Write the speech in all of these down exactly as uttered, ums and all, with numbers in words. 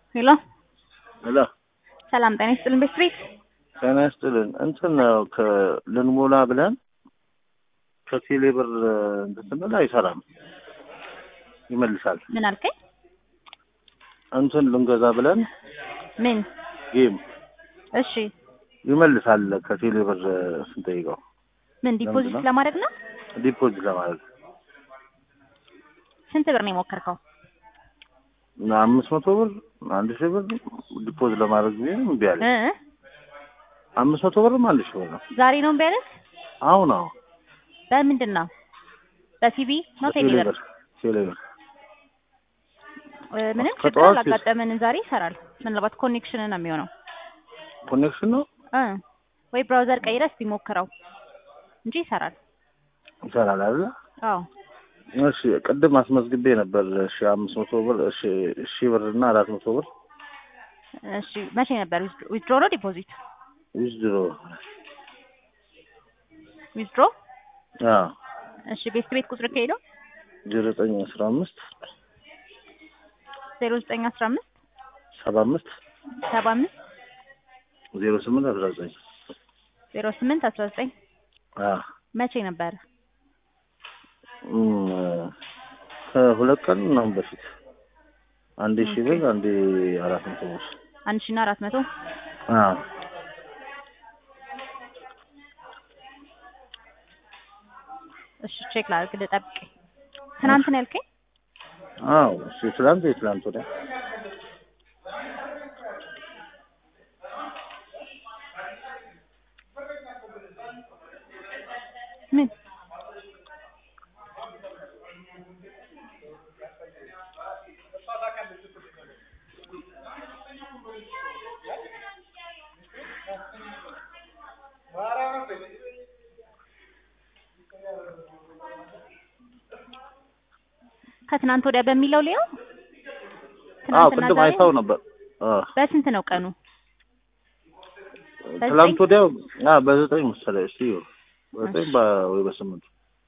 ሄሎ ሄሎ ሰላም ጤና ይስጥልን። ቤት ጤና ይስጥልን። እንትን ልንሞላ ብለን ከቴሌ ብር እንትን ስንል አይሰራም፣ ይመልሳል። ምን አልከኝ? እንትን ልንገዛ ብለን ምን ጌም እሺ፣ ይመልሳል። ከቴሌ ብር ስንጠይቀው ምን ዲፖዚት ለማድረግ ነው? ዲፖዚት ለማድረግ ስንት ብር ነው የሞከርከው? እና አምስት መቶ ብር አንድ ሺህ ብር ዲፖዚት ለማድረግ ቢሆን እምቢ አለኝ። እ አምስት መቶ ብርም አንድ ሺህ ብር ነው። ዛሬ ነው እምቢ አለህ? አሁን አሁን በምንድን ነው? በሲቢ ነው ቴሌ ብር? ቴሌ ብር ምንም ችግር አላጋጠመንም። ዛሬ ይሰራል። ምናልባት ኮኔክሽን ነው የሚሆነው። ኮኔክሽን ነው እ ወይ ብራውዘር ቀይረህ እስቲ ሞክረው እንጂ ይሰራል። ይሰራል አይደል? አዎ። እሺ ቅድም አስመዝግቤ ነበር። እሺ አምስት መቶ ብር እሺ እሺ ብር እና አራት መቶ ብር። እሺ መቼ ነበር? ዊዝድሮ ነው ዲፖዚት? ዊዝድሮ ዊዝድሮ። አዎ። እሺ ቤት ቤት ቁጥር ከሄደው ዜሮ ዘጠኝ አስራ አምስት ዜሮ ዘጠኝ አስራ አምስት ሰባ አምስት ሰባ አምስት ዜሮ ስምንት አስራ ዘጠኝ ዜሮ ስምንት አስራ ዘጠኝ አዎ። መቼ ነበር? ከሁለት ቀን ነው በፊት። አንድ ሺህ ብር አንድ አራት መቶ ብር። አንድ ሺህ እና አራት መቶ አዎ። እሺ ቼክ ላድርግ፣ ልጠብቅ። ትናንት ነው ያልከኝ? አዎ እሺ ትናንት የትናንት ወዲያ ምን ከትናንት ወዲያ በሚለው ሊያው? አዎ ቅድም አይተው ነበር። አዎ በስንት ነው ቀኑ? ትናንት ወዲያ አዎ በዘጠኝ መሰለኝ። እሺ በዘጠኝ ወይ በስምንት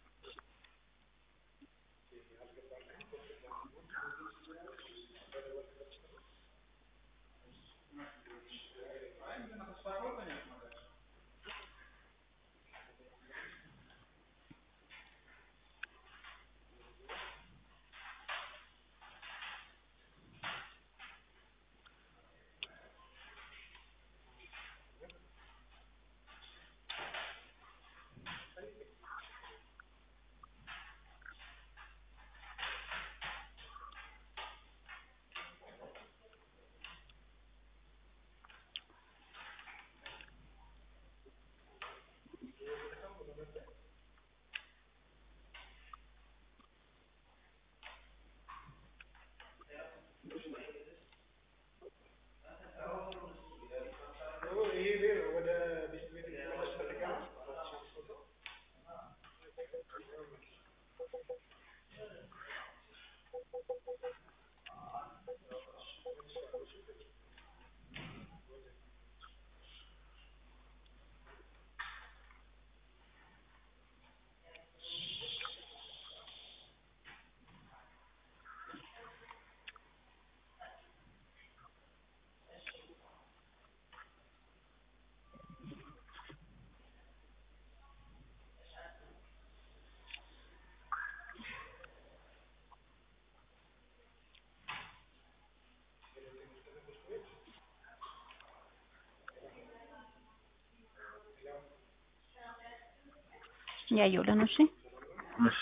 ያየውልን? እሺ እሺ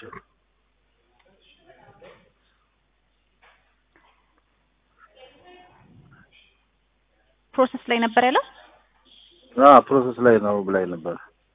ፕሮሰስ ላይ ነበር ያለው? አዎ ፕሮሰስ ላይ ነው ብላኝ ነበር።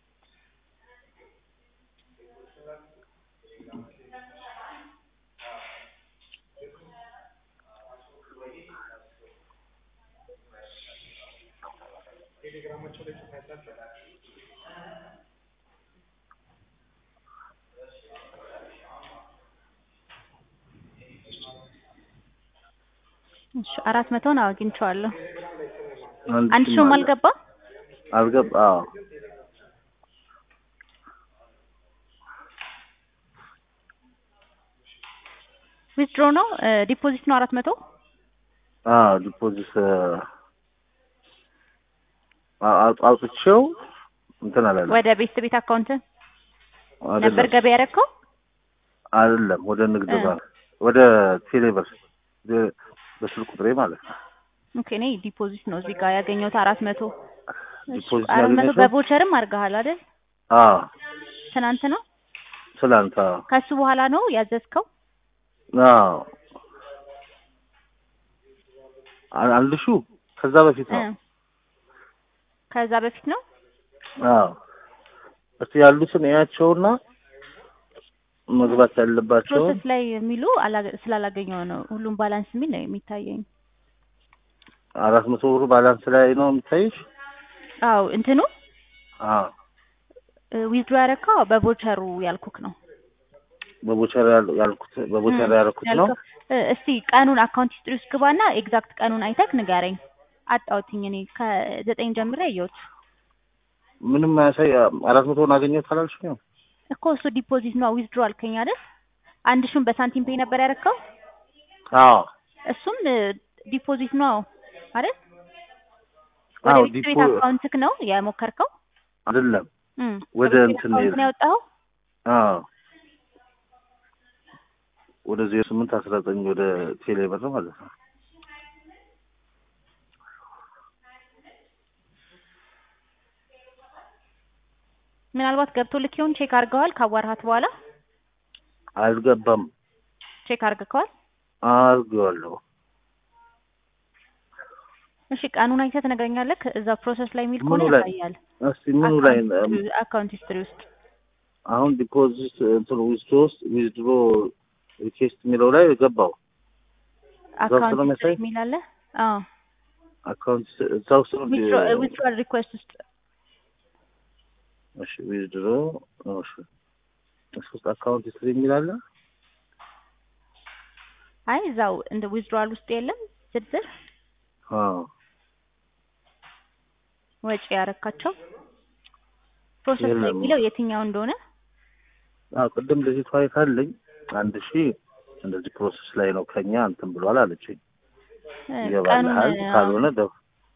እሺ አራት መቶ ነው አግኝቼዋለሁ። አንድ አንድ ሺህም አልገባ አልገባ። አዎ ዊዝድሮ ነው ዲፖዚት ነው አራት መቶ አዎ ዲፖዚት አውጥቼው እንትን አላለም። ወደ ቤት ቤት አካውንት ነበር አይደለም ገቢ ያደረከው? አይደለም ወደ ንግድ እ ባንክ ወደ ቴሌብር በስልክ ቁጥሬ ማለት ነው። ኦኬ እኔ ዲፖዚት ነው እዚህ ጋር ያገኘሁት አራት መቶ። እሺ ዲፖዚት አራት መቶ ያገኘሽው? በቮቸርም አድርገሃል አይደል? አዎ ትናንት ነው? ትላንት። አዎ ከሱ በኋላ ነው ያዘዝከው? አዎ አንድ ሺው ከዛ በፊት ነው። እ ከዛ በፊት ነው? አዎ እስቲ ያሉትን ያያቸውና መግባት ያለባቸው ፕሮሰስ ላይ የሚሉ ስላላገኘው ነው ሁሉም ባላንስ የሚል ነው የሚታየኝ። አራት መቶ ብር ባላንስ ላይ ነው የሚታይሽ? አዎ እንትኑ አዎ ዊዝድሮ ያደረከው በቮቸሩ ያልኩክ ነው። በቮቸር ያልኩት በቮቸር ያልኩት ነው። እስቲ ቀኑን አካውንት ሂስትሪ ውስጥ ግባና ኤግዛክት ቀኑን አይተክ ንገረኝ። አጣውትኝ እኔ ከዘጠኝ ጀምሬ አየሁት። ምንም ያሳይ አራት መቶ አገኘሁት አላልሽኝ እኮ እሱ ዲፖዚት ነው ዊዝድሮ አልከኝ አይደል? አንድ ሺህም በሳንቲም ፔይ ነበር ያደረከው? አዎ እሱም ዲፖዚት ነው አይደል? ወደ ቤት ቤት አካውንትክ ነው የሞከርከው? አይደለም ወደ እንትን ነው ያወጣው? አዎ ወደ ዜሮ ስምንት አስራ ዘጠኝ ወደ ቴሌብር ማለት ነው። ምናልባት ገብቶ ልክ ይሁን ቼክ አድርገዋል? ካዋራሃት በኋላ አልገባም። ቼክ አድርገዋል? አድርገዋለሁ። እሺ ቀኑን አይተህ ትነግረኛለህ? እዛ ፕሮሰስ ላይ የሚል ከሆነ ያሳያል። እስቲ ምኑ ላይ አካውንት ሂስትሪ ውስጥ አሁን ዲፖዚት እንትን ዊዝድሮ ዊዝድሮ ሪኩዌስት የሚለው ላይ ገባው። አካውንት ሂስትሪ የሚል አለ? አዎ አካውንት እዛው ሰው ዊዝድሮ ሪኩዌስት ውስጥ እሺ ዊዝድሮ እሺ እሱ አካውንት ሂስትሪ የሚል አለ? አይ እዛው እንደ ዊዝድሮዋል ውስጥ የለም ዝርዝር? አዎ ወጪ ያረካቸው ፕሮሰስ ላይ የሚለው የትኛው እንደሆነ? አዎ ቅድም ለዚህ ታይታለኝ አንድ ሺህ እንደዚህ ፕሮሰስ ላይ ነው ከኛ እንትን ብሏል አለችኝ። ይገባል ካልሆነ ደው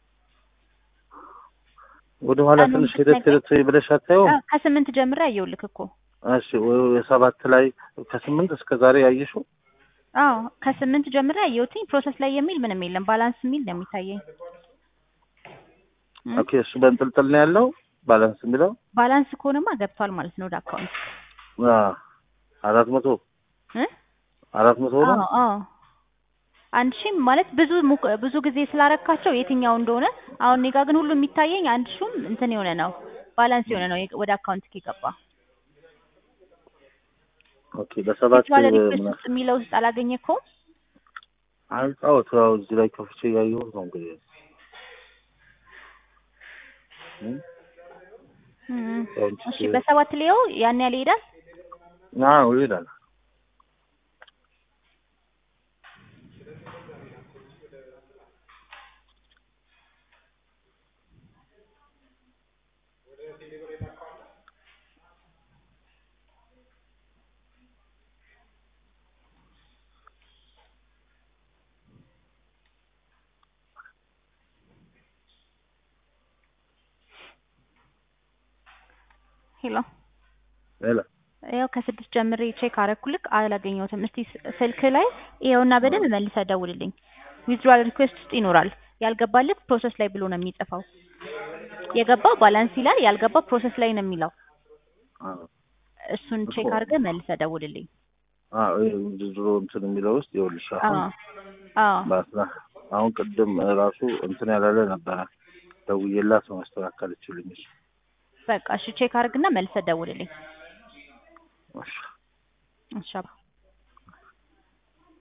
ወደ ኋላ ትንሽ ሄደት ሄደት ብለሽ አታየው? ከስምንት ጀምሬ አየሁልክ እኮ። እሺ የሰባት ላይ ከስምንት እስከ ዛሬ ያየሽው? አዎ ከስምንት ጀምሬ አየሁትኝ ፕሮሰስ ላይ የሚል ምንም የለም ባላንስ የሚል ነው የሚታየኝ። ኦኬ እሱ በእንጥልጥል ነው ያለው ባላንስ የሚለው? ባላንስ ከሆነማ ገብቷል ማለት ነው ወደ አካውንት። አዎ አራት መቶ እ አራት መቶ ነው? አዎ አዎ አንድ ሺህ ማለት ብዙ ብዙ ጊዜ ስላረካቸው የትኛው እንደሆነ አሁን እኔ ጋር ግን ሁሉ የሚታየኝ አንድ ሺህም እንትን የሆነ ነው ባላንስ የሆነ ነው ወደ አካውንት ከገባ። ኦኬ በሰባት ሪኩዌስት የሚለው ውስጥ አላገኘከውም? አልጣው ታው እዚህ ላይ ከፍቼ ያየሁት ነው እንግዲህ እሺ በሰባት ሊየው ያን ያለ ይሄዳል? አዎ ይሄዳል። ሄሎ ሄሎ ያው ከስድስት ጀምሬ ቼክ አረኩልክ አላገኘሁትም። እስቲ ስልክ ላይ ይሄውና በደንብ መልሰህ ደውልልኝ። ዊዝድሮዋል ሪኩዌስት ውስጥ ይኖራል። ያልገባለት ፕሮሰስ ላይ ብሎ ነው የሚጽፈው። የገባው ባላንስ ይላል፣ ያልገባው ፕሮሰስ ላይ ነው የሚለው። አዎ እሱን ቼክ አድርገህ መልሰህ ደውልልኝ። አዎ ዊዝድሮ እንትን የሚለው ውስጥ ይኸውልሽ አሁን አዎ ባስና አሁን ቅድም ራሱ እንትን ያላለ ነበር ደውዬላት ነው አስተካከለችልኝ። በቃ እሺ ቼክ አድርግና መልሰህ ደውልልኝ። እሺ እሺ